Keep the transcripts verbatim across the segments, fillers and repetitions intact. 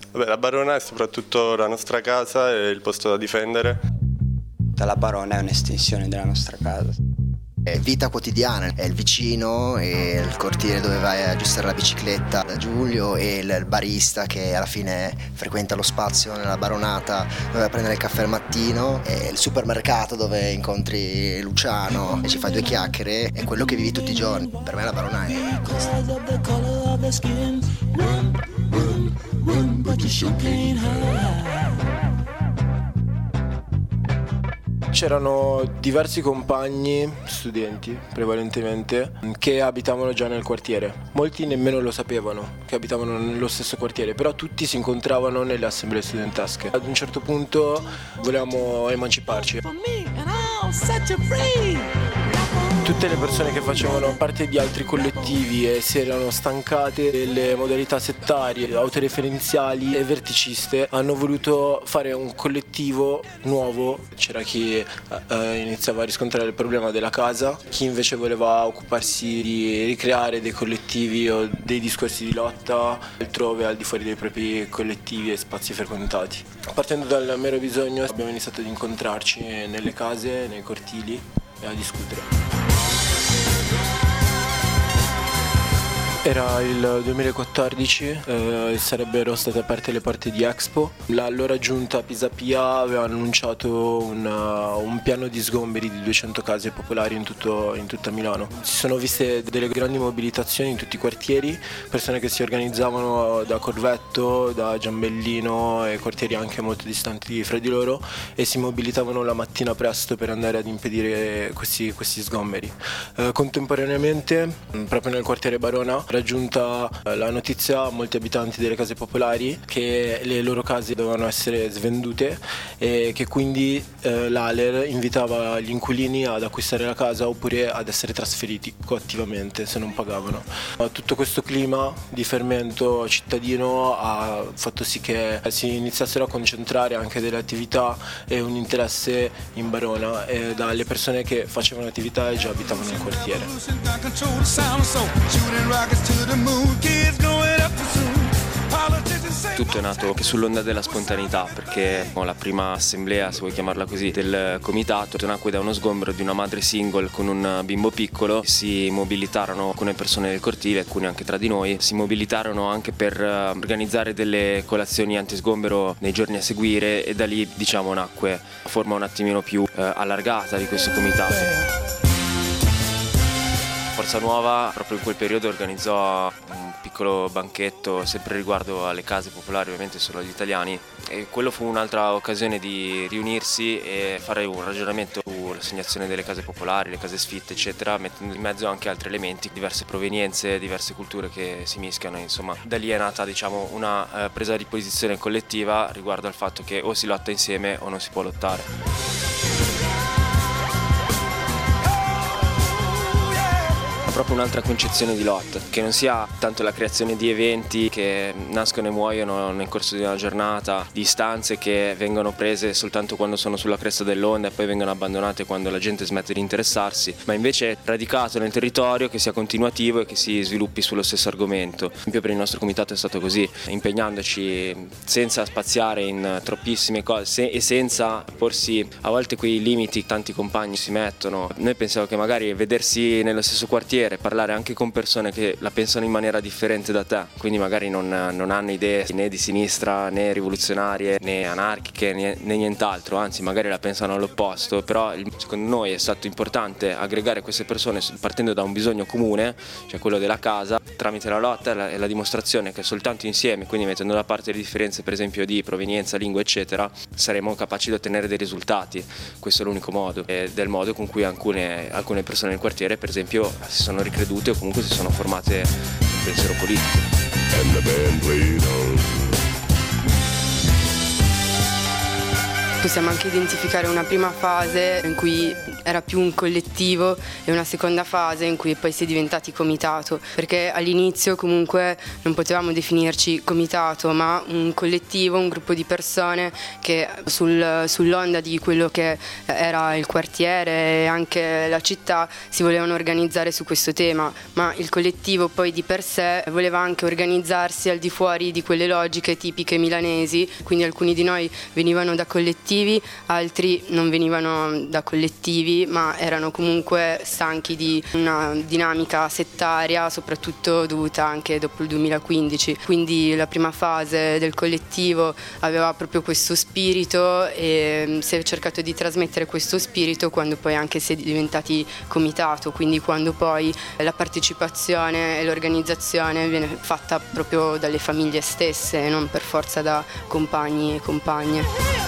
Vabbè, la Barona è soprattutto la nostra casa e il posto da difendere. La Barona è un'estensione della nostra casa. È vita quotidiana, è il vicino e il cortile dove vai a aggiustare la bicicletta da Giulio e il barista che alla fine frequenta lo spazio nella Baronata dove vai a prendere il caffè al mattino, e il supermercato dove incontri Luciano e ci fai due chiacchiere, è quello che vivi tutti i giorni. Per me la Barona è questo. C'erano diversi compagni, studenti prevalentemente, che abitavano già nel quartiere. Molti nemmeno lo sapevano che abitavano nello stesso quartiere, però tutti si incontravano nelle assemblee studentesche. Ad un certo punto volevamo emanciparci. Tutte le persone che facevano parte di altri collettivi e si erano stancate delle modalità settarie, autoreferenziali e verticiste hanno voluto fare un collettivo nuovo. C'era chi eh, iniziava a riscontrare il problema della casa, chi invece voleva occuparsi di ricreare dei collettivi o dei discorsi di lotta altrove al di fuori dei propri collettivi e spazi frequentati. Partendo dal mero bisogno abbiamo iniziato ad incontrarci nelle case, nei cortili e a discutere. Era il duemilaquattordici, eh, sarebbero state aperte le porte di Expo. L'allora giunta Pisapia aveva annunciato un, uh, un piano di sgomberi di duecento case popolari in, tutto, in tutta Milano. Si sono viste delle grandi mobilitazioni in tutti i quartieri, persone che si organizzavano da Corvetto, da Giambellino e quartieri anche molto distanti fra di loro e si mobilitavano la mattina presto per andare ad impedire questi, questi sgomberi. Eh, contemporaneamente, proprio nel quartiere Barona, raggiunta la notizia a molti abitanti delle case popolari che le loro case dovevano essere svendute e che quindi eh, l'A L E R invitava gli inquilini ad acquistare la casa oppure ad essere trasferiti coattivamente se non pagavano. Tutto questo clima di fermento cittadino ha fatto sì che si iniziassero a concentrare anche delle attività e un interesse in Barona e dalle persone che facevano attività e già abitavano nel quartiere. Tutto è nato sull'onda della spontaneità, perché la prima assemblea, se vuoi chiamarla così, del comitato nacque da uno sgombero di una madre single con un bimbo piccolo. Si mobilitarono alcune persone del cortile, alcune anche tra di noi, si mobilitarono anche per organizzare delle colazioni antisgombero nei giorni a seguire e da lì, diciamo, nacque la forma un attimino più eh, allargata di questo comitato. Forza Nuova proprio in quel periodo organizzò un piccolo banchetto sempre riguardo alle case popolari, ovviamente solo agli italiani, e quello fu un'altra occasione di riunirsi e fare un ragionamento sull'assegnazione delle case popolari, le case sfitte eccetera, mettendo in mezzo anche altri elementi, diverse provenienze, diverse culture che si mischiano. Insomma, da lì è nata, diciamo, una eh, presa di posizione collettiva riguardo al fatto che o si lotta insieme o non si può lottare. Proprio un'altra concezione di lotta, che non sia tanto la creazione di eventi che nascono e muoiono nel corso di una giornata, di istanze che vengono prese soltanto quando sono sulla cresta dell'onda e poi vengono abbandonate quando la gente smette di interessarsi, ma invece radicato nel territorio, che sia continuativo e che si sviluppi sullo stesso argomento. Per esempio per il nostro comitato è stato così, impegnandoci senza spaziare in troppissime cose e senza porsi a volte quei limiti che tanti compagni si mettono. Noi pensiamo che magari vedersi nello stesso quartiere, parlare anche con persone che la pensano in maniera differente da te, quindi magari non, non hanno idee né di sinistra né rivoluzionarie né anarchiche né, né nient'altro, anzi magari la pensano all'opposto, però secondo noi è stato importante aggregare queste persone partendo da un bisogno comune, cioè quello della casa, tramite la lotta e la, e la dimostrazione che soltanto insieme, quindi mettendo da parte le differenze per esempio di provenienza, lingua eccetera, saremo capaci di ottenere dei risultati. Questo è l'unico modo, ed è il modo con cui alcune, alcune persone del quartiere per esempio si sono ricredute o comunque si sono formate in pensiero politico. Possiamo anche identificare una prima fase in cui era più un collettivo e una seconda fase in cui poi si è diventati comitato, perché all'inizio comunque non potevamo definirci comitato ma un collettivo, un gruppo di persone che sul, sull'onda di quello che era il quartiere e anche la città si volevano organizzare su questo tema, ma il collettivo poi di per sé voleva anche organizzarsi al di fuori di quelle logiche tipiche milanesi, quindi alcuni di noi venivano da collettivi, altri non venivano da collettivi ma erano comunque stanchi di una dinamica settaria, soprattutto dovuta anche dopo il duemilaquindici, quindi la prima fase del collettivo aveva proprio questo spirito e si è cercato di trasmettere questo spirito quando poi anche si è diventati comitato, quindi quando poi la partecipazione e l'organizzazione viene fatta proprio dalle famiglie stesse e non per forza da compagni e compagne.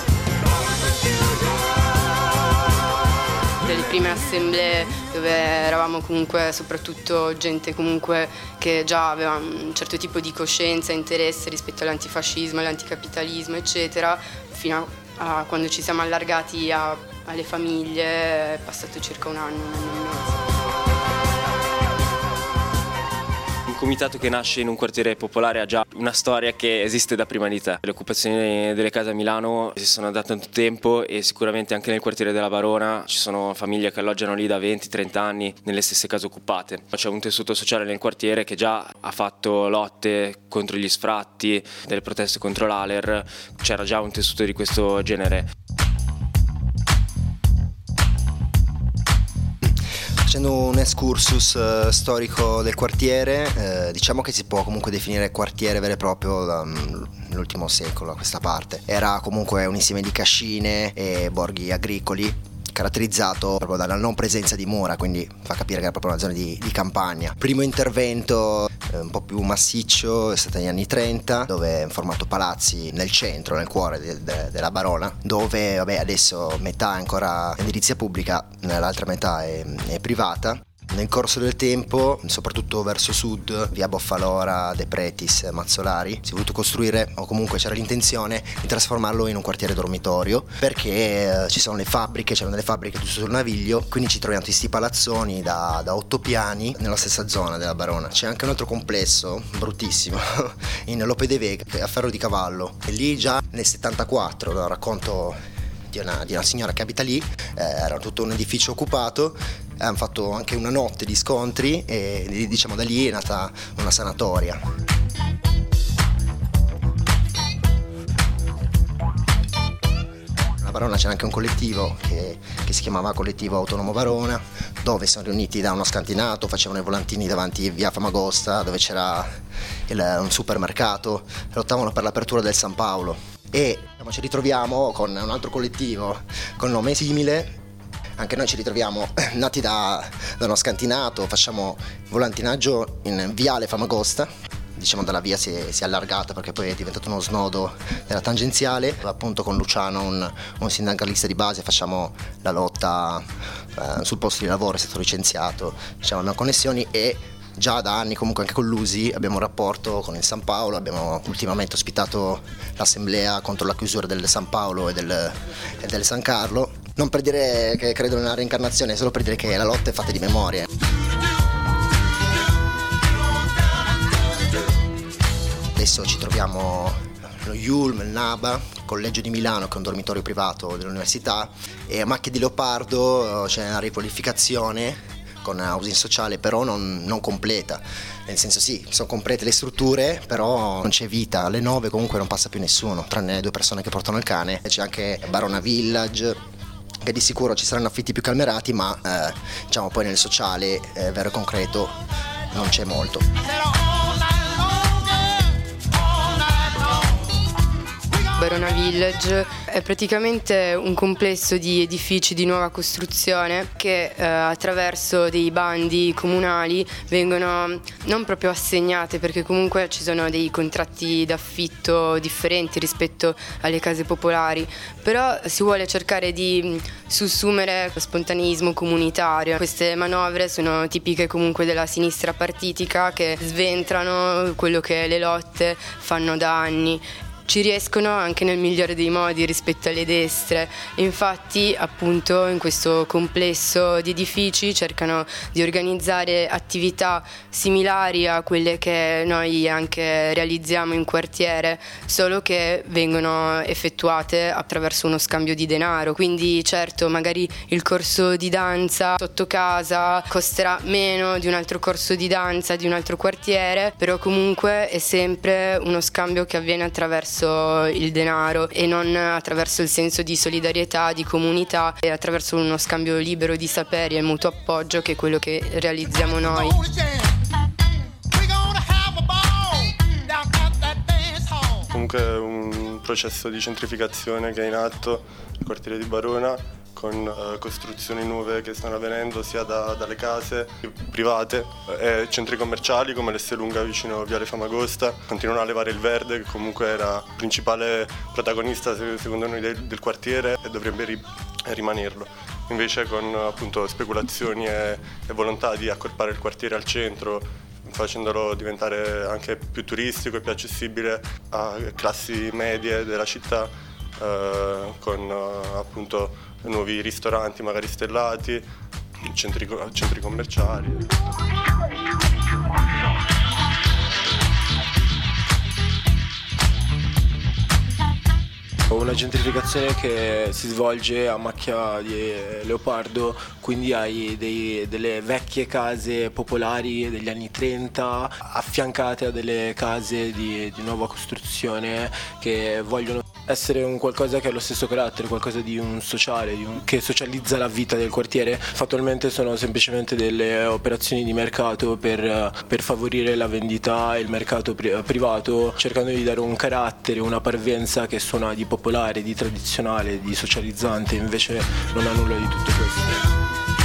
Delle prime assemblee dove eravamo comunque soprattutto gente comunque che già aveva un certo tipo di coscienza e interesse rispetto all'antifascismo, all'anticapitalismo eccetera, fino a, a quando ci siamo allargati a, alle famiglie è passato circa un anno, un anno e mezzo. Un comitato che nasce in un quartiere popolare ha già una storia che esiste da prima di te. Le occupazioni delle case a Milano si sono da tanto tempo e sicuramente anche nel quartiere della Barona ci sono famiglie che alloggiano lì da venti trenta anni nelle stesse case occupate. C'è un tessuto sociale nel quartiere che già ha fatto lotte contro gli sfratti, delle proteste contro l'A L E R, c'era già un tessuto di questo genere. Facendo un excursus uh, storico del quartiere, eh, diciamo che si può comunque definire quartiere vero e proprio dall'ultimo secolo a questa parte. Era comunque un insieme di cascine e borghi agricoli, caratterizzato proprio dalla non presenza di mura, quindi fa capire che era proprio una zona di, di campagna. Primo intervento eh, un po' più massiccio è stato negli anni trenta, dove hanno formato palazzi nel centro, nel cuore de, de, della Barona, dove vabbè adesso metà è ancora edilizia pubblica, l'altra metà è, è privata. Nel corso del tempo, soprattutto verso sud, via Boffalora, De Pretis, Mazzolari, si è voluto costruire, o comunque c'era l'intenzione di trasformarlo in un quartiere dormitorio, perché eh, ci sono le fabbriche, c'erano delle fabbriche tutto sul Naviglio, quindi ci troviamo questi palazzoni da, da otto piani nella stessa zona della Barona. C'è anche un altro complesso, bruttissimo, in Lope de Vega, a Ferro di Cavallo, e lì già nel settantaquattro, lo racconto di una, di una signora che abita lì, eh, era tutto un edificio occupato, hanno fatto anche una notte di scontri e diciamo da lì è nata una sanatoria. A Barona c'era anche un collettivo che, che si chiamava Collettivo Autonomo Barona, dove sono riuniti da uno scantinato, facevano i volantini davanti via Famagosta, dove c'era il, un supermercato, lottavano per l'apertura del San Paolo. E ci ritroviamo con un altro collettivo con nome simile, anche noi ci ritroviamo nati da, da uno scantinato, facciamo volantinaggio in viale Famagosta, diciamo dalla via si è, si è allargata perché poi è diventato uno snodo della tangenziale, appunto con Luciano, un, un sindacalista di base, facciamo la lotta eh, sul posto di lavoro, è stato licenziato, diciamo abbiamo connessioni e già da anni comunque anche con l'U S I abbiamo un rapporto con il San Paolo, abbiamo ultimamente ospitato l'assemblea contro la chiusura del San Paolo e del, e del San Carlo, non per dire che credo nella reincarnazione, solo per dire che la lotta è fatta di memorie. Adesso ci troviamo lo Yulm, il Naba, il Collegio di Milano che è un dormitorio privato dell'università, e a Macchia di Leopardo c'è una riqualificazione con housing sociale, però non, non completa, nel senso sì, sono complete le strutture, però non c'è vita, alle nove comunque non passa più nessuno, tranne due persone che portano il cane. C'è anche Barona Village, che di sicuro ci saranno affitti più calmerati, ma eh, diciamo poi nel sociale eh, vero e concreto non c'è molto. Barona Village è praticamente un complesso di edifici di nuova costruzione che eh, attraverso dei bandi comunali vengono non proprio assegnate, perché comunque ci sono dei contratti d'affitto differenti rispetto alle case popolari, però si vuole cercare di sussumere lo spontaneismo comunitario. Queste manovre sono tipiche comunque della sinistra partitica che sventrano quello che le lotte fanno da anni. ci riescono anche nel migliore dei modi rispetto alle destre. Infatti appunto in questo complesso di edifici cercano di organizzare attività similari a quelle che noi anche realizziamo in quartiere, solo che vengono effettuate attraverso uno scambio di denaro. Quindi certo, magari il corso di danza sotto casa costerà meno di un altro corso di danza di un altro quartiere, però comunque è sempre uno scambio che avviene attraverso il denaro e non attraverso il senso di solidarietà, di comunità, e attraverso uno scambio libero di saperi e mutuo appoggio, che è quello che realizziamo noi. Comunque è un processo di centrificazione che è in atto nel quartiere di Barona, con uh, costruzioni nuove che stanno avvenendo sia da, dalle case private e centri commerciali come l'Esselunga vicino Viale Famagosta. Continuano a levare il verde, che comunque era il principale protagonista secondo noi del, del quartiere, e dovrebbe ri, rimanerlo. Invece con appunto speculazioni e, e volontà di accorpare il quartiere al centro, facendolo diventare anche più turistico e più accessibile a classi medie della città, eh, con eh, appunto nuovi ristoranti magari stellati, centri, centri commerciali. Una gentrificazione che si svolge a macchia di leopardo, quindi hai dei, delle vecchie case popolari degli anni trenta affiancate a delle case di, di nuova costruzione che vogliono essere un qualcosa che ha lo stesso carattere, qualcosa di un sociale, di un, che socializza la vita del quartiere. Fattualmente sono semplicemente delle operazioni di mercato per, per favorire la vendita e il mercato pri- privato, cercando di dare un carattere, una parvenza che suona di popolare, di tradizionale, di socializzante, invece non ha nulla di tutto questo.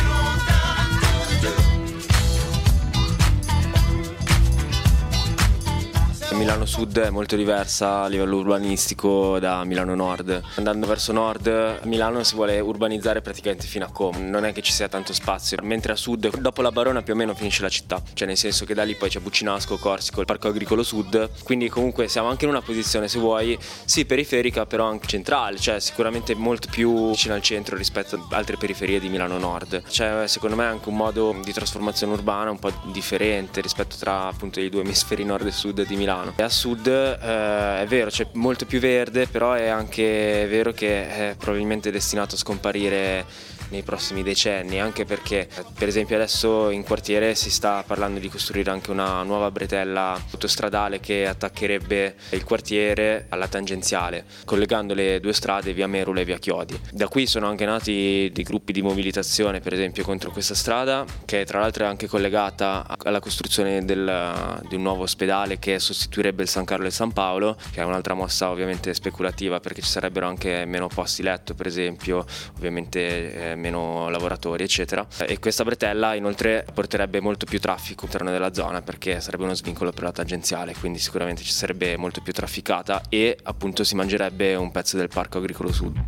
Milano Sud è molto diversa a livello urbanistico da Milano Nord. Andando verso nord, Milano si vuole urbanizzare praticamente fino a Como, non è che ci sia tanto spazio, mentre a sud, dopo la Barona più o meno finisce la città, cioè nel senso che da lì poi c'è Buccinasco, Corsico, il Parco Agricolo Sud, quindi comunque siamo anche in una posizione, se vuoi, sì periferica però anche centrale, cioè sicuramente molto più vicino al centro rispetto ad altre periferie di Milano Nord. C'è secondo me anche un modo di trasformazione urbana un po' differente rispetto tra appunto i due emisferi nord e sud di Milano. E a sud eh, è vero, c'è molto più verde, però è anche vero che è probabilmente destinato a scomparire nei prossimi decenni, anche perché per esempio adesso in quartiere si sta parlando di costruire anche una nuova bretella autostradale che attaccherebbe il quartiere alla tangenziale, collegando le due strade via Merula e via Chiodi. Da qui sono anche nati dei gruppi di mobilitazione, per esempio contro questa strada, che tra l'altro è anche collegata alla costruzione del, di un nuovo ospedale che sostituirebbe il San Carlo e il San Paolo, che è un'altra mossa ovviamente speculativa, perché ci sarebbero anche meno posti letto, per esempio, ovviamente eh, meno lavoratori eccetera, e questa bretella inoltre porterebbe molto più traffico all'interno della zona, perché sarebbe uno svincolo per la tangenziale, quindi sicuramente ci sarebbe molto più trafficata e appunto si mangerebbe un pezzo del Parco Agricolo Sud.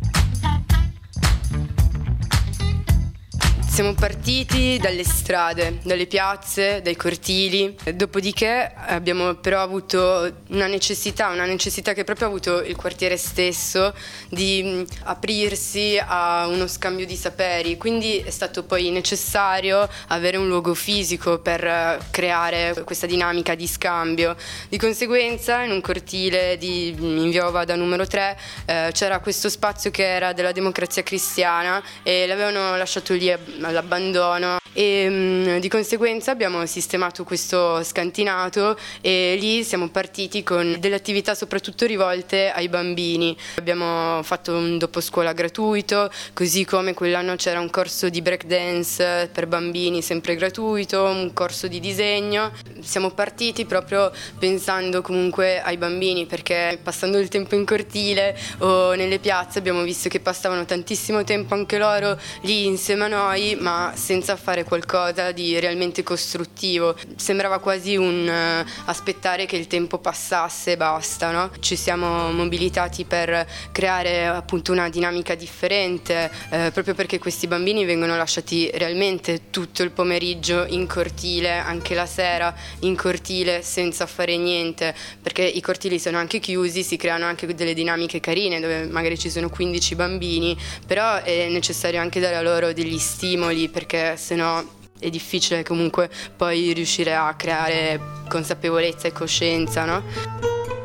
Siamo partiti dalle strade, dalle piazze, dai cortili, dopodiché abbiamo però avuto una necessità, una necessità che proprio ha avuto il quartiere stesso di aprirsi a uno scambio di saperi, quindi è stato poi necessario avere un luogo fisico per creare questa dinamica di scambio. Di conseguenza in un cortile di, in via Ovada numero tre eh, c'era questo spazio che era della Democrazia Cristiana e l'avevano lasciato lì all'abbandono e mh, di conseguenza abbiamo sistemato questo scantinato e lì siamo partiti con delle attività soprattutto rivolte ai bambini. Abbiamo fatto un doposcuola gratuito, così come quell'anno c'era un corso di break dance per bambini sempre gratuito, un corso di disegno. Siamo partiti proprio pensando comunque ai bambini, perché passando il tempo in cortile o nelle piazze abbiamo visto che passavano tantissimo tempo anche loro lì insieme a noi, ma senza fare fare qualcosa di realmente costruttivo. Sembrava quasi un uh, aspettare che il tempo passasse e basta, no? Ci siamo mobilitati per creare appunto una dinamica differente, eh, proprio perché questi bambini vengono lasciati realmente tutto il pomeriggio in cortile, anche la sera in cortile senza fare niente, perché i cortili sono anche chiusi, si creano anche delle dinamiche carine dove magari ci sono quindici bambini, però è necessario anche dare a loro degli stimoli, perché sennò è difficile comunque poi riuscire a creare consapevolezza e coscienza, no?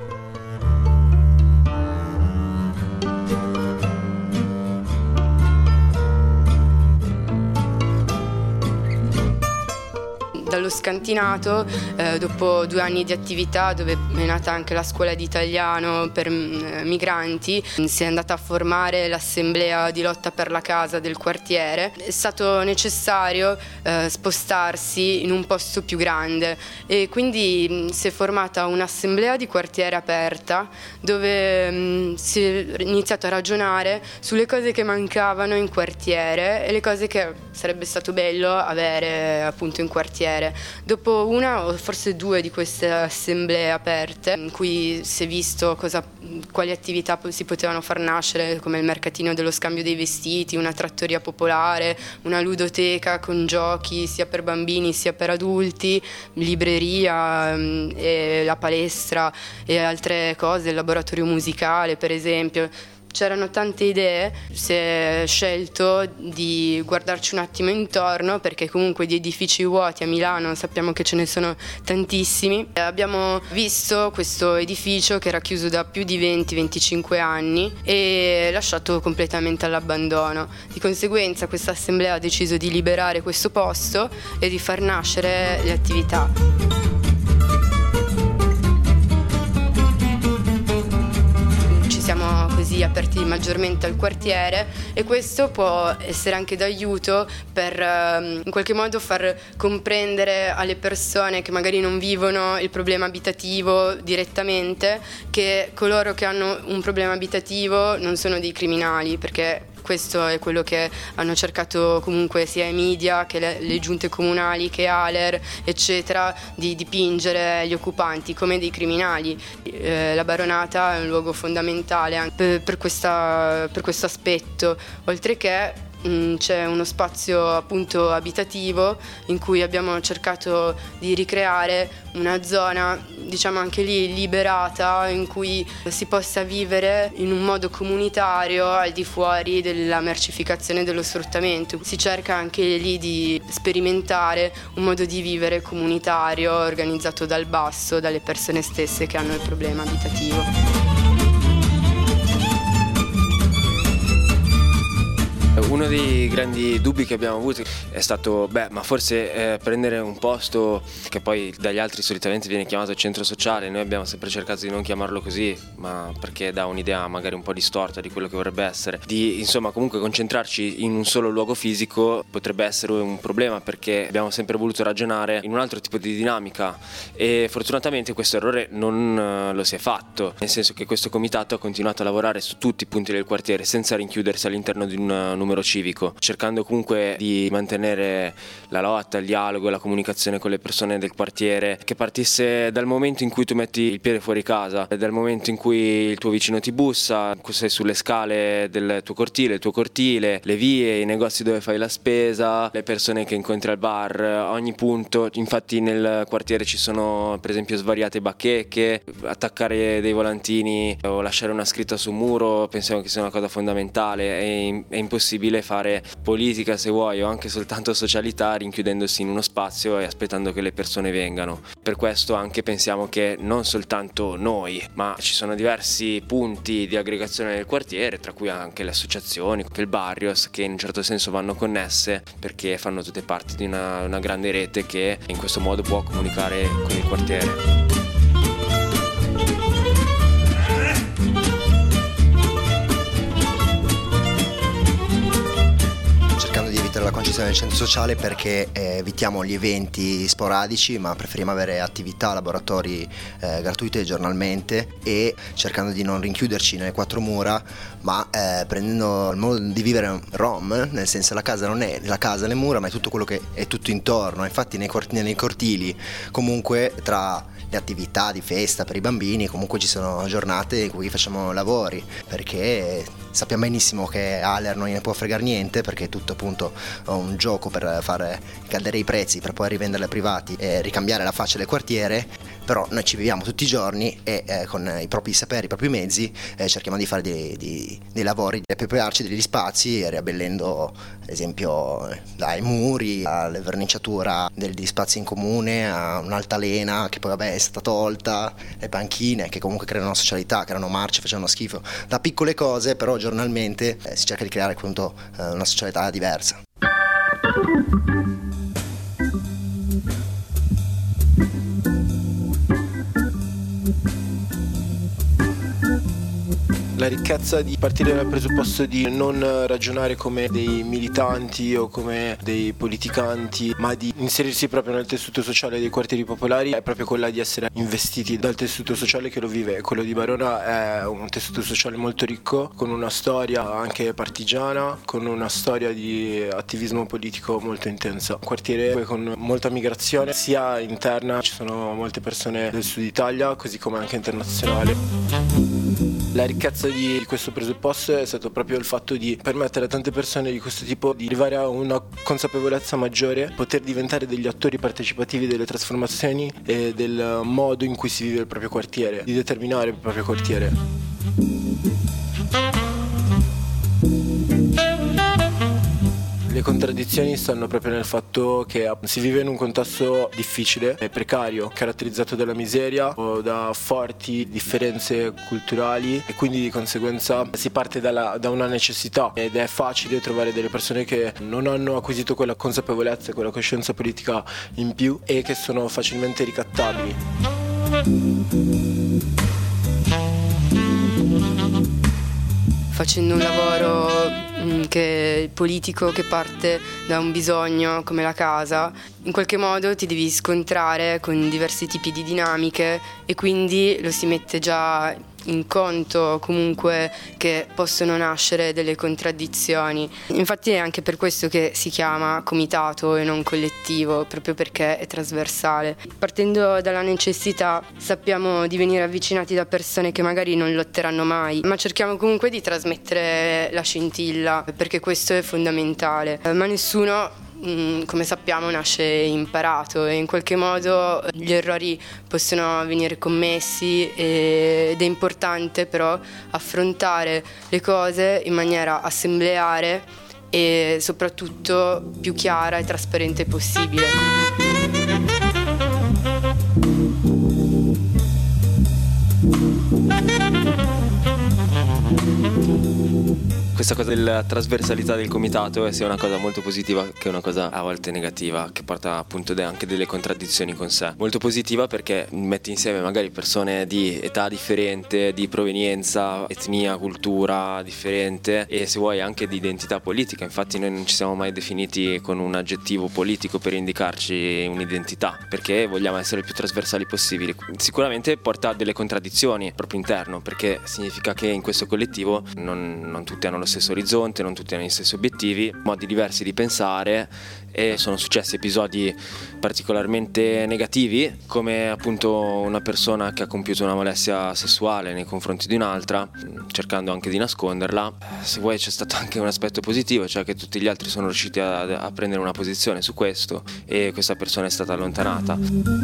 Dallo scantinato, eh, dopo due anni di attività dove è nata anche la scuola di italiano per eh, migranti, si è andata a formare l'assemblea di lotta per la casa del quartiere. È stato necessario eh, spostarsi in un posto più grande e quindi mh, si è formata un'assemblea di quartiere aperta dove mh, si è iniziato a ragionare sulle cose che mancavano in quartiere e le cose che sarebbe stato bello avere appunto in quartiere. Dopo una o forse due di queste assemblee aperte in cui si è visto cosa, quali attività si potevano far nascere, come il mercatino dello scambio dei vestiti, una trattoria popolare, una ludoteca con giochi sia per bambini sia per adulti, libreria, e la palestra e altre cose, il laboratorio musicale per esempio. C'erano tante idee, si è scelto di guardarci un attimo intorno perché comunque di edifici vuoti a Milano sappiamo che ce ne sono tantissimi. Abbiamo visto questo edificio che era chiuso da più di venti venticinque anni e lasciato completamente all'abbandono. Di conseguenza questa assemblea ha deciso di liberare questo posto e di far nascere le attività. Siamo così aperti maggiormente al quartiere e questo può essere anche d'aiuto per in qualche modo far comprendere alle persone che magari non vivono il problema abitativo direttamente che coloro che hanno un problema abitativo non sono dei criminali, perché questo è quello che hanno cercato comunque sia i media che le, le giunte comunali che Aler eccetera, di dipingere gli occupanti come dei criminali. Eh, la Baronata è un luogo fondamentale per, per, questa, per questo aspetto, oltre che c'è uno spazio appunto abitativo in cui abbiamo cercato di ricreare una zona, diciamo anche lì liberata, in cui si possa vivere in un modo comunitario al di fuori della mercificazione e dello sfruttamento. Si cerca anche lì di sperimentare un modo di vivere comunitario organizzato dal basso, dalle persone stesse che hanno il problema abitativo. Uno dei grandi dubbi che abbiamo avuto è stato, beh, ma forse eh, prendere un posto che poi dagli altri solitamente viene chiamato centro sociale, noi abbiamo sempre cercato di non chiamarlo così, ma perché dà un'idea magari un po' distorta di quello che vorrebbe essere. Di, insomma, comunque concentrarci in un solo luogo fisico potrebbe essere un problema, perché abbiamo sempre voluto ragionare in un altro tipo di dinamica e fortunatamente questo errore non uh, lo si è fatto, nel senso che questo comitato ha continuato a lavorare su tutti i punti del quartiere senza rinchiudersi all'interno di un uh, numero civico, cercando comunque di mantenere la lotta, il dialogo, la comunicazione con le persone del quartiere, che partisse dal momento in cui tu metti il piede fuori casa, dal momento in cui il tuo vicino ti bussa, sei sulle scale del tuo cortile, il tuo cortile, le vie, i negozi dove fai la spesa, le persone che incontri al bar, ogni punto. Infatti nel quartiere ci sono per esempio svariate bacheche, attaccare dei volantini o lasciare una scritta su un muro pensiamo che sia una cosa fondamentale. È, è impossibile fare politica, se vuoi, o anche soltanto socialità rinchiudendosi in uno spazio e aspettando che le persone vengano. Per questo anche pensiamo che non soltanto noi, ma ci sono diversi punti di aggregazione nel quartiere, tra cui anche le associazioni, il Barrios, che in un certo senso vanno connesse perché fanno tutte parte di una, una grande rete che in questo modo può comunicare con il quartiere. Cercando di evitare la gestione del centro sociale perché eh, evitiamo gli eventi sporadici, ma preferiamo avere attività, laboratori eh, gratuiti giornalmente, e cercando di non rinchiuderci nelle quattro mura, ma eh, prendendo il modo di vivere rom, nel senso la casa non è la casa, le mura, ma è tutto quello che è tutto intorno. Infatti nei, cort- nei cortili, comunque, tra le attività di festa per i bambini, comunque ci sono giornate in cui facciamo lavori, perché sappiamo benissimo che Aller non ne può fregare niente, perché è tutto appunto un gioco per fare cadere i prezzi per poi rivenderli ai privati e ricambiare la faccia del quartiere. Però noi ci viviamo tutti i giorni e eh, con i propri saperi, i propri mezzi eh, cerchiamo di fare dei, dei, dei lavori, di appropriarci degli spazi, riabbellendo ad esempio dai muri alla verniciatura degli spazi in comune, a un'altalena che poi vabbè è stata tolta, le panchine che comunque creano una socialità, creano marce, facevano schifo, da piccole cose, però giornalmente eh, si cerca di creare appunto eh, una socialità diversa. La ricchezza di partire dal presupposto di non ragionare come dei militanti o come dei politicanti, ma di inserirsi proprio nel tessuto sociale dei quartieri popolari, è proprio quella di essere investiti dal tessuto sociale che lo vive. Quello di Barona è un tessuto sociale molto ricco, con una storia anche partigiana, con una storia di attivismo politico molto intensa. Un quartiere con molta migrazione sia interna, ci sono molte persone del sud Italia, così come anche internazionale. La ricchezza di questo presupposto è stato proprio il fatto di permettere a tante persone di questo tipo di arrivare a una consapevolezza maggiore, poter diventare degli attori partecipativi delle trasformazioni e del modo in cui si vive il proprio quartiere, di determinare il proprio quartiere. Le contraddizioni stanno proprio nel fatto che si vive in un contesto difficile e precario, caratterizzato dalla miseria o da forti differenze culturali, e quindi di conseguenza si parte dalla, da una necessità, ed è facile trovare delle persone che non hanno acquisito quella consapevolezza e quella coscienza politica in più e che sono facilmente ricattabili. Facendo un lavoro che politico che parte da un bisogno come la casa, in qualche modo ti devi scontrare con diversi tipi di dinamiche, e quindi lo si mette già in conto comunque che possono nascere delle contraddizioni. Infatti è anche per questo che si chiama comitato e non collettivo, proprio perché è trasversale. Partendo dalla necessità sappiamo di venire avvicinati da persone che magari non lotteranno mai, ma cerchiamo comunque di trasmettere la scintilla, perché questo è fondamentale. Ma nessuno, come sappiamo, nasce imparato, e in qualche modo gli errori possono venire commessi, ed è importante però affrontare le cose in maniera assembleare e soprattutto più chiara e trasparente possibile. Questa cosa della trasversalità del comitato è sia una cosa molto positiva che una cosa a volte negativa, che porta appunto anche delle contraddizioni con sé. Molto positiva perché mette insieme magari persone di età differente, di provenienza, etnia, cultura differente, e se vuoi anche di identità politica. Infatti noi non ci siamo mai definiti con un aggettivo politico per indicarci un'identità, perché vogliamo essere il più trasversali possibili. Sicuramente porta a delle contraddizioni proprio interno, perché significa che in questo collettivo non, non tutti hanno lo stesso orizzonte, non tutti hanno gli stessi obiettivi, modi diversi di pensare, e sono successi episodi particolarmente negativi, come appunto una persona che ha compiuto una molestia sessuale nei confronti di un'altra, cercando anche di nasconderla. Se vuoi c'è stato anche un aspetto positivo, cioè che tutti gli altri sono riusciti a, a prendere una posizione su questo, e questa persona è stata allontanata.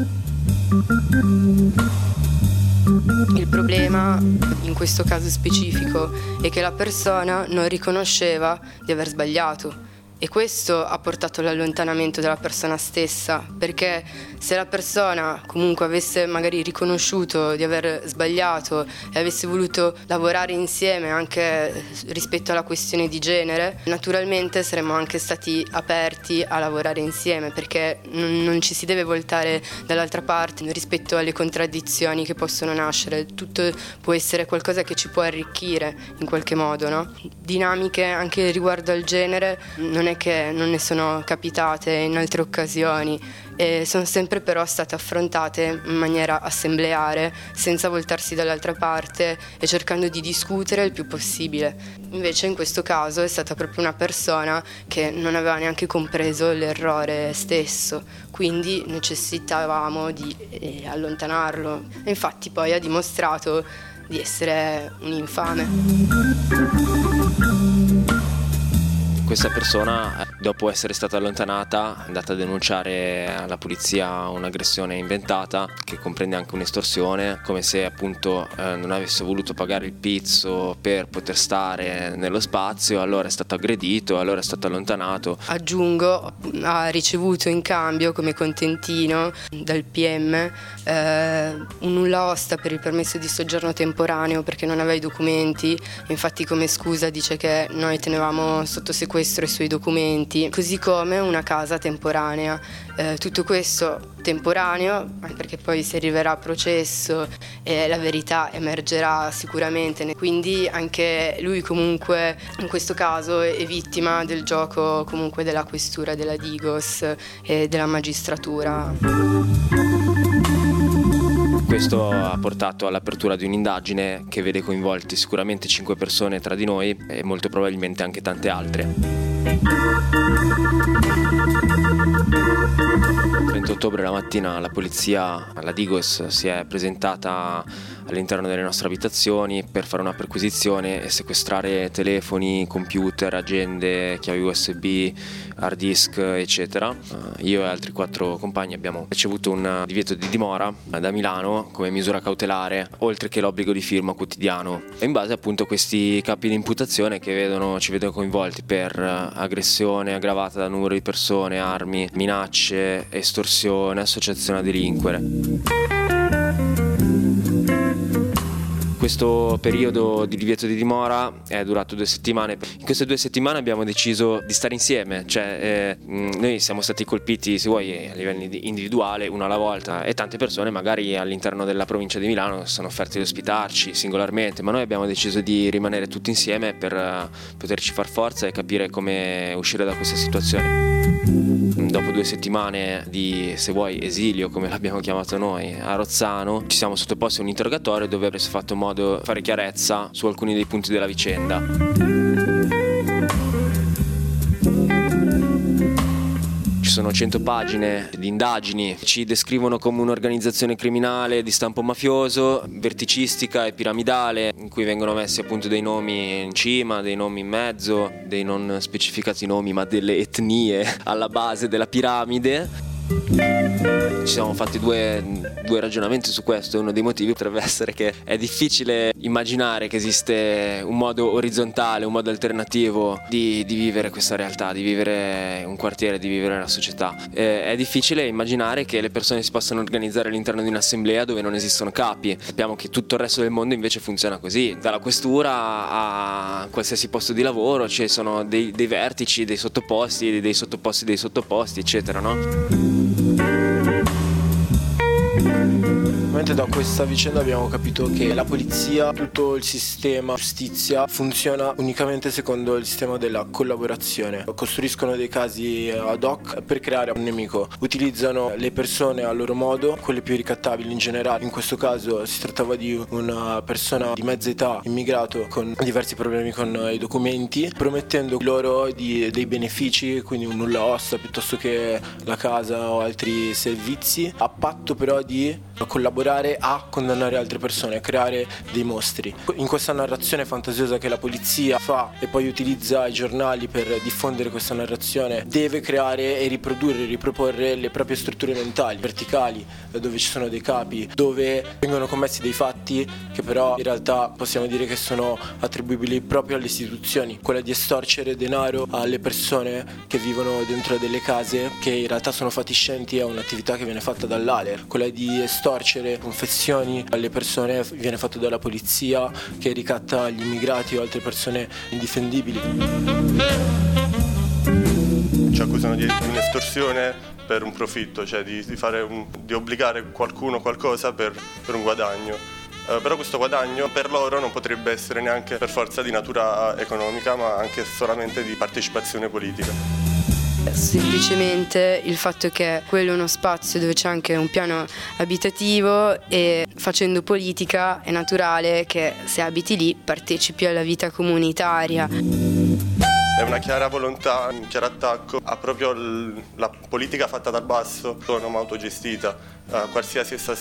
Il problema in questo caso specifico è che la persona non riconosceva di aver sbagliato, e questo ha portato all'allontanamento della persona stessa, perché se la persona comunque avesse magari riconosciuto di aver sbagliato e avesse voluto lavorare insieme anche rispetto alla questione di genere, naturalmente saremmo anche stati aperti a lavorare insieme, perché non, non ci si deve voltare dall'altra parte rispetto alle contraddizioni che possono nascere. Tutto può essere qualcosa che ci può arricchire in qualche modo, no? Dinamiche anche riguardo al genere non è è che non ne sono capitate in altre occasioni e sono sempre però state affrontate in maniera assembleare, senza voltarsi dall'altra parte e cercando di discutere il più possibile. Invece in questo caso è stata proprio una persona che non aveva neanche compreso l'errore stesso, quindi necessitavamo di eh, allontanarlo. E infatti poi ha dimostrato di essere un infame. Questa persona, dopo essere stata allontanata, è andata a denunciare alla polizia un'aggressione inventata che comprende anche un'estorsione, come se appunto eh, non avesse voluto pagare il pizzo per poter stare nello spazio, allora è stato aggredito, allora è stato allontanato. Aggiungo, ha ricevuto in cambio come contentino dal P M eh, un nulla osta per il permesso di soggiorno temporaneo perché non aveva i documenti, infatti come scusa dice che noi tenevamo sotto sequestro i suoi documenti, così come una casa temporanea. Eh, tutto questo temporaneo, perché poi si arriverà a processo e la verità emergerà sicuramente, quindi anche lui comunque in questo caso è vittima del gioco comunque della questura, della Digos e della magistratura. Questo ha portato all'apertura di un'indagine che vede coinvolti sicuramente cinque persone tra di noi e molto probabilmente anche tante altre. Il trenta ottobre la mattina la polizia, la Digos, si è presentata all'interno delle nostre abitazioni per fare una perquisizione e sequestrare telefoni, computer, agende, chiavi U S B, hard disk, eccetera. Io e altri quattro compagni abbiamo ricevuto un divieto di dimora da Milano come misura cautelare, oltre che l'obbligo di firma quotidiano. E in base appunto a questi capi di imputazione che vedono, ci vedono coinvolti per aggressione aggravata da numero di persone, armi, minacce, estorsione, associazione a delinquere. Questo periodo di divieto di dimora è durato due settimane. In queste due settimane abbiamo deciso di stare insieme, cioè eh, noi siamo stati colpiti, se vuoi, a livello individuale, uno alla volta, e tante persone magari all'interno della provincia di Milano sono offerte di ospitarci singolarmente, ma noi abbiamo deciso di rimanere tutti insieme per uh, poterci far forza e capire come uscire da questa situazione. Dopo due settimane di, se vuoi, esilio, come l'abbiamo chiamato noi, a Rozzano, ci siamo sottoposti a un interrogatorio dove avremo fatto modo di fare chiarezza su alcuni dei punti della vicenda. Ci sono cento pagine di indagini che ci descrivono come un'organizzazione criminale di stampo mafioso, verticistica e piramidale, in cui vengono messi appunto dei nomi in cima, dei nomi in mezzo, dei non specificati nomi ma delle etnie alla base della piramide. Ci siamo fatti due, due ragionamenti su questo e uno dei motivi potrebbe essere che è difficile immaginare che esiste un modo orizzontale, un modo alternativo di, di vivere questa realtà, di vivere un quartiere, di vivere la società. Eh, è difficile immaginare che le persone si possano organizzare all'interno di un'assemblea dove non esistono capi. Sappiamo che tutto il resto del mondo invece funziona così, dalla questura a qualsiasi posto di lavoro ci sono dei, dei vertici, dei sottoposti, dei sottoposti, dei sottoposti, eccetera, no? Da questa vicenda abbiamo capito che la polizia, tutto il sistema giustizia funziona unicamente secondo il sistema della collaborazione. Costruiscono dei casi ad hoc per creare un nemico, utilizzano le persone a loro modo, quelle più ricattabili in generale. In questo caso si trattava di una persona di mezza età, immigrato con diversi problemi con i documenti, promettendo loro di, dei benefici, quindi un nulla osta piuttosto che la casa o altri servizi, a patto però di collaborare a condannare altre persone, a creare dei mostri. In questa narrazione fantasiosa che la polizia fa e poi utilizza i giornali per diffondere questa narrazione, deve creare e riprodurre, riproporre le proprie strutture mentali, verticali, dove ci sono dei capi, dove vengono commessi dei fatti che però in realtà possiamo dire che sono attribuibili proprio alle istituzioni, quella di estorcere denaro alle persone che vivono dentro delle case che in realtà sono fatiscenti a un'attività che viene fatta dall'A L E R, quella di estorcere confessioni alle persone viene fatto dalla polizia che ricatta gli immigrati o altre persone indifendibili. Ci accusano di un'estorsione per un profitto, cioè di, di, fare un, di obbligare qualcuno a qualcosa per, per un guadagno. Eh, però questo guadagno per loro non potrebbe essere neanche per forza di natura economica, ma anche solamente di partecipazione politica. Semplicemente il fatto che quello è uno spazio dove c'è anche un piano abitativo e facendo politica è naturale che se abiti lì partecipi alla vita comunitaria. È una chiara volontà, un chiaro attacco a proprio l- la politica fatta dal basso, non autogestita, uh, qualsiasi essa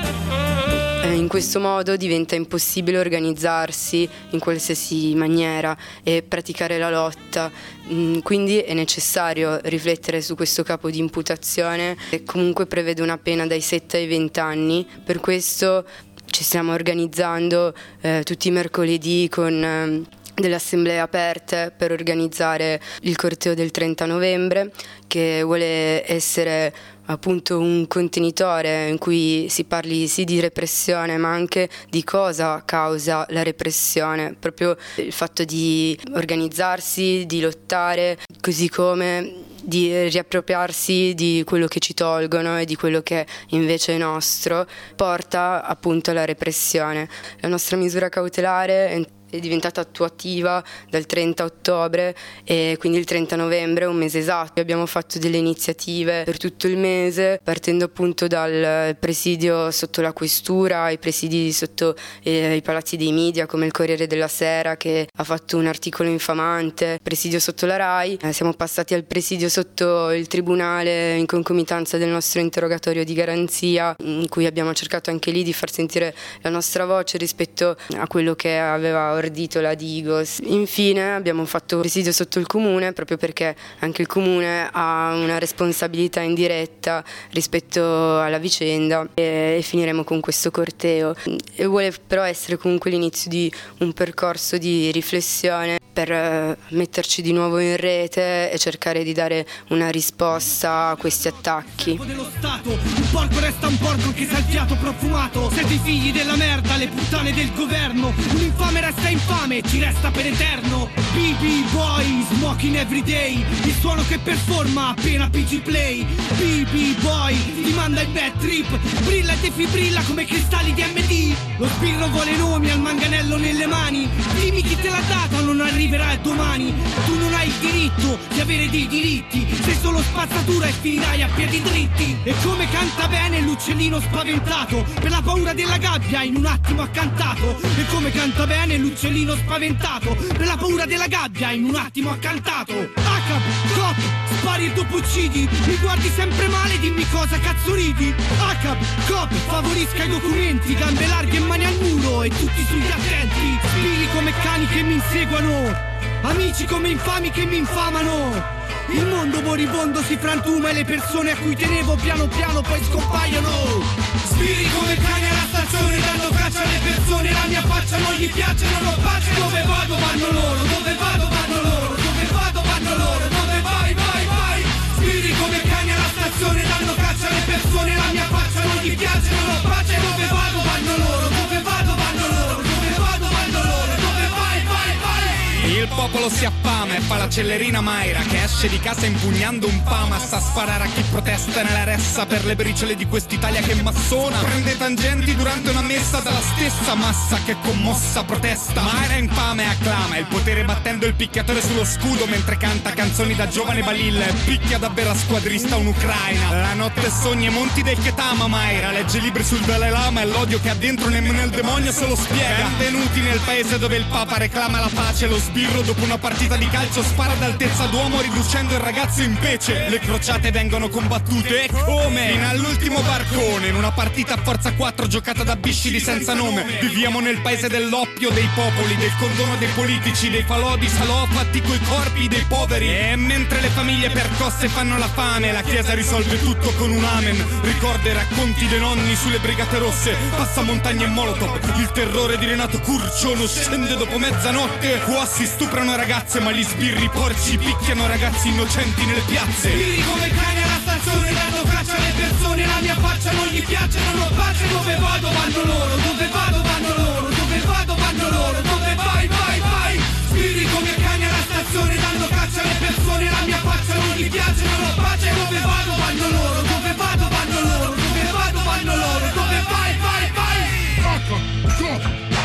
sia. In questo modo diventa impossibile organizzarsi in qualsiasi maniera e praticare la lotta, quindi è necessario riflettere su questo capo di imputazione che comunque prevede una pena dai sette ai venti anni. Per questo ci stiamo organizzando eh, tutti i mercoledì con eh, delle assemblee aperte per organizzare il corteo del trenta novembre, che vuole essere appunto un contenitore in cui si parli sì di repressione ma anche di cosa causa la repressione, proprio il fatto di organizzarsi, di lottare, così come di riappropriarsi di quello che ci tolgono e di quello che invece è nostro, porta appunto alla repressione. La nostra misura cautelare è è diventata attuativa dal trenta ottobre e quindi il trenta novembre è un mese esatto. Abbiamo fatto delle iniziative per tutto il mese, partendo appunto dal presidio sotto la questura, ai presidi sotto eh, i palazzi dei media come il Corriere della Sera, che ha fatto un articolo infamante, presidio sotto la RAI, eh, siamo passati al presidio sotto il tribunale in concomitanza del nostro interrogatorio di garanzia, in cui abbiamo cercato anche lì di far sentire la nostra voce rispetto a quello che aveva ordito la Digos. Infine abbiamo fatto presidio sotto il comune, proprio perché anche il comune ha una responsabilità indiretta rispetto alla vicenda, e, e finiremo con questo corteo. E vuole però essere comunque l'inizio di un percorso di riflessione per eh, metterci di nuovo in rete e cercare di dare una risposta a questi attacchi. Dello Stato, un porco resta un porco che sa il fiato profumato. Siete i figli della merda, le puttane del governo. Un infame resta infame, ci resta per eterno. B B Boy, smoking everyday, il suono che performa appena P G Play. B B Boy, ti manda il bad trip, brilla e defibrilla come cristalli di M D. Lo sbirro vuole nomi al manganello nelle mani. Dimmi chi te l'ha data, non arriverà domani. Tu non hai il diritto di avere dei diritti, sei solo spazzatura e finirai a piedi dritti. E come canta bene l'uccellino spaventato, per la paura della gabbia in un attimo ha cantato. E come canta bene l'uccellino spaventato, per la paura della gabbia in un attimo ha cantato. Acab, cop, spari e dopo uccidi, mi guardi sempre male, dimmi cosa cazzo ridi. Acab, cop, favorisca i documenti, gambe larghe e mani al muro e tutti sugli attenti. Spiri come cani che mi inseguono, amici come infami che mi infamano. Il mondo moribondo si frantuma e le persone a cui tenevo piano piano poi scompaiono. Spiri come cani alla stazione, dando caccia alle persone, la mia faccia non gli piace, non ho pace. Dove vado vanno loro, dove vado vanno loro, dove vado vanno loro, dove vai vai vai. Spiri come cani alla stazione, dando caccia alle persone, la mia faccia non gli piace, non ho pace. Dove vado vanno loro, dove vado vanno loro, dove vado vanno loro, dove vai vai vai. Il popolo si affama e fa la cellerina Mayra, che esce di casa impugnando un Famas a sparare a chi protesta nella ressa per le briciole di quest'Italia che massona. Prende tangenti durante una messa dalla stessa massa che commossa protesta. Mayra infame acclama il potere battendo il picchiatore sullo scudo mentre canta canzoni da giovane balilla e picchia davvero a squadrista un'ucraina. La notte sogna i monti del Ketama. Mayra legge libri sul Dalai Lama e l'odio che ha dentro nemmeno il demonio se lo spiega. Benvenuti nel paese dove il Papa reclama la pace. Lo sbirro dopo una partita di calcio spara d'altezza d'uomo riducendo il ragazzo in pece. Le crociate vengono combattute e come? Fino all'ultimo barcone in una partita a forza quattro giocata da biscili senza nome. Viviamo nel paese dell'oppio dei popoli, del condono dei politici, dei falò di salò fatti coi corpi dei poveri. E mentre le famiglie percosse fanno la fame, la chiesa risolve tutto con un amen. Ricorda i racconti dei nonni sulle brigate rosse, passamontagna e molotov. Il terrore di Renato Curciolo scende dopo mezzanotte. Qua si stuprano ragazze ma gli sbirri porci picchiano ragazzi innocenti nelle piazze. Sbirri come cani alla stazione, dando caccia alle persone, la mia faccia non gli piace, non ho pace. Dove vado vanno loro, dove vado vanno loro, dove vado vanno loro, dove vai vai vai. Sbirri come cani alla stazione, dando caccia alle persone, la mia faccia non gli piace, non ho pace. Dove vado vanno loro, dove vado vanno loro, dove vado vanno loro, dove vai vai vai. Ecco, go,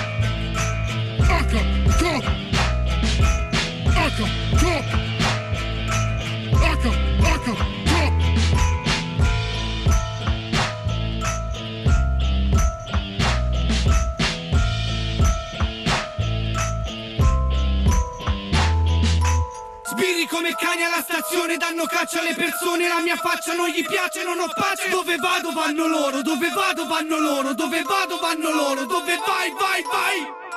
ecco, go, ecco, go, ecco. Sbirri come cani alla stazione, danno caccia alle persone, la mia faccia non gli piace, non ho pace. Dove vado vanno loro, dove vado vanno loro, dove vado vanno loro, dove vai vai vai.